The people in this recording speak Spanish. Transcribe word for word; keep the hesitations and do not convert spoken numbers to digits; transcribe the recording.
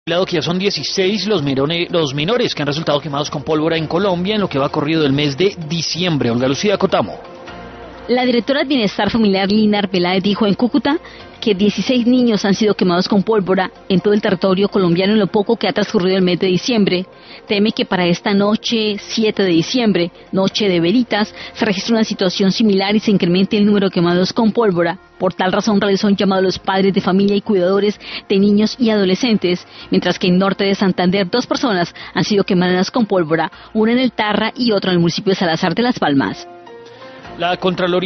Claro que ya son dieciséis los, mirone, los menores que han resultado quemados con pólvora en Colombia en lo que va corrido del mes de diciembre. Olga Lucía Cotamo. La directora de Bienestar Familiar, Lina Arbeláez, dijo en Cúcuta que dieciséis niños han sido quemados con pólvora en todo el territorio colombiano en lo poco que ha transcurrido el mes de diciembre. Teme que para esta noche, siete de diciembre, noche de velitas, se registre una situación similar y se incremente el número de quemados con pólvora. Por tal razón realizó un llamado a los padres de familia y cuidadores de niños y adolescentes, mientras que en norte de Santander dos personas han sido quemadas con pólvora, una en el Tarra y otra en el municipio de Salazar de las Palmas. La Contraloría